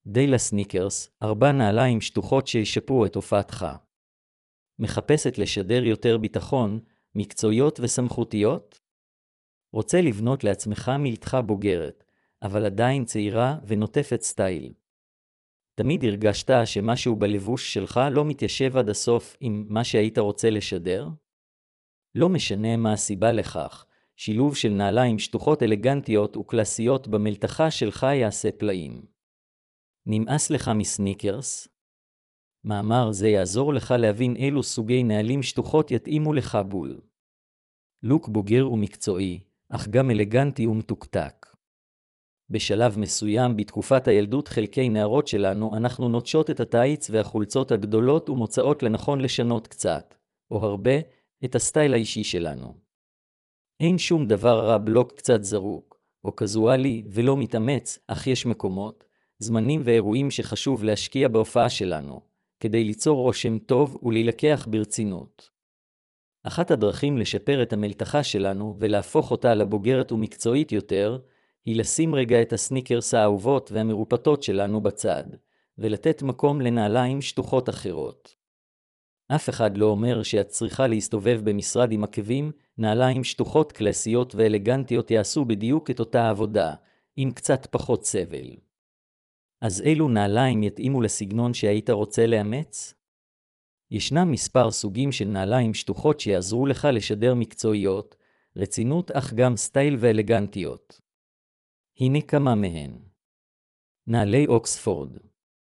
די לסניקרס, 4 נעליים שטוחות שישפרו את הופעתך. מחפשת לשדר יותר ביטחון, מקצועיות וסמכותיות? רוצה לבנות לעצמך מלתך בוגרת, אבל עדיין צעירה ונוטפת סטייל. תמיד הרגשת שמשהו בלבוש שלך לא מתיישב עד הסוף עם מה שהיית רוצה לשדר? לא משנה מה הסיבה לכך, שילוב של נעליים שטוחות אלגנטיות וקלאסיות במלתחה שלך יעשה פלאים. נמאס לך מסניקרס? מאמר זה יעזור לך להבין אילו סוגי נעלים שטוחות יתאימו לך בול. לוק בוגר ומקצועי, אך גם אלגנטי ומתוקתק. בשלב מסוים בתקופת הילדות חלקי נערות שלנו אנחנו נוטשות את הטייץ והחולצות הגדולות ומוצאות לנכון לשנות קצת, או הרבה, את הסטייל האישי שלנו. אין שום דבר רע בלוק קצת זרוק, או קזואלי ולא מתאמץ, אך יש מקומות, זמנים ואירועים שחשוב להשקיע בהופעה שלנו, כדי ליצור רושם טוב ולהילקח ברצינות. אחת הדרכים לשפר את המלתחה שלנו ולהפוך אותה לבוגרת ומקצועית יותר, היא לשים רגע את הסניקרס האהובות והמרופטות שלנו בצד, ולתת מקום לנעליים שטוחות אחרות. אף אחד לא אומר שאת צריכה להסתובב במשרד עם עקבים, נעליים שטוחות קלאסיות ואלגנטיות יעשו בדיוק את אותה עבודה, עם קצת פחות סבל. אז אילו נעליים יתאימו לסגנון שהיית רוצה לאמץ? ישנם מספר סוגים של נעליים שטוחות שיעזרו לך לשדר מקצועיות, רצינות אך גם סטייל ואלגנטיות. הנה כמה מהן. נעלי אוקספורד.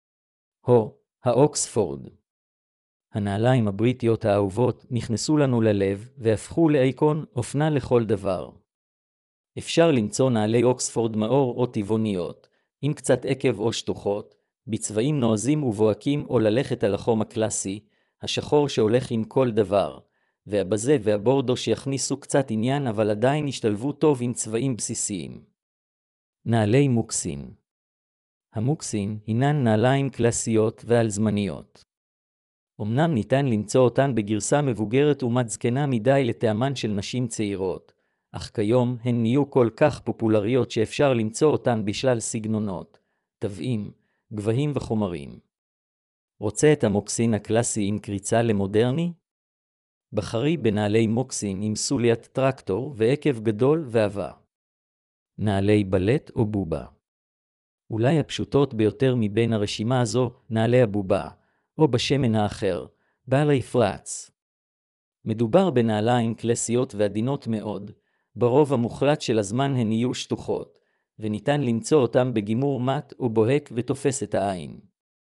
האוקספורד. הנעליים הבריטיות האהובות נכנסו לנו ללב והפכו לאיקון אופנה לכל דבר. אפשר למצוא נעלי אוקספורד מאור או טבעוניות, עם קצת עקב או שטוחות, בצבעים נועזים ובוהקים או ללכת על החום הקלאסי, השחור שהולך עם כל דבר, והבזה והבורדו שיכניסו קצת עניין אבל עדיין ישתלבו טוב עם צבעים בסיסיים. נעלי מוקסין. המוקסין הינן נעליים קלאסיות ועל זמניות. אמנם ניתן למצוא אותן בגרסה מבוגרת ומזקנה מדי לטעמן של נשים צעירות, אך כיום הן נהיו כל כך פופולריות שאפשר למצוא אותן בשלל סגנונות, טבעים, גבהים וחומרים. רוצה את המוקסין הקלאסי עם קריצה למודרני? בחרי בנעלי מוקסין עם סוליית טרקטור ועקב גדול ועבה. נעלי בלט או בובה. אולי הפשוטות ביותר מבין הרשימה הזו, נעלי הבובה, או בשמן האחר, בעלי פרץ. מדובר בנעליים קלאסיות ועדינות מאוד, ברוב המוחלט של הזמן הן יהיו שטוחות, וניתן למצוא אותם בגימור מת או בוהק ותופס את העין.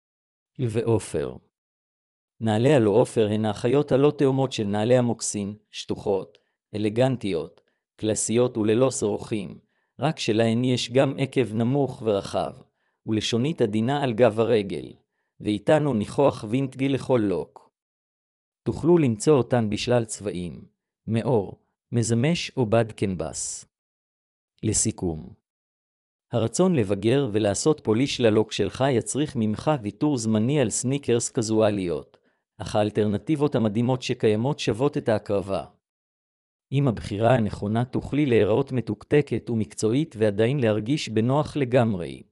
ואופר. נעלי הלא אופר הן האחיות הלא תאומות של נעלי המוקסין, שטוחות, אלגנטיות, קלאסיות וללא שרוכים, רק שלהן יש גם עקב נמוך ורחב, ולשונית עדינה על גב הרגל, ואיתנו ניחוח וינטגי לכל לוק. תוכלו למצוא אותן בשלל צבעים, מאור, מזמש או בד קנבס. לסיכום. הרצון לבגר ולעשות פוליש ללוק שלך יצריך ממך ויתור זמני על סניקרס קזואליות, אך האלטרנטיבות המדהימות שקיימות שוות את ההקרבה. עם הבחירה הנכונה תוכלי להיראות מתוקתקת ומקצועית ועדיין להרגיש בנוח לגמרי.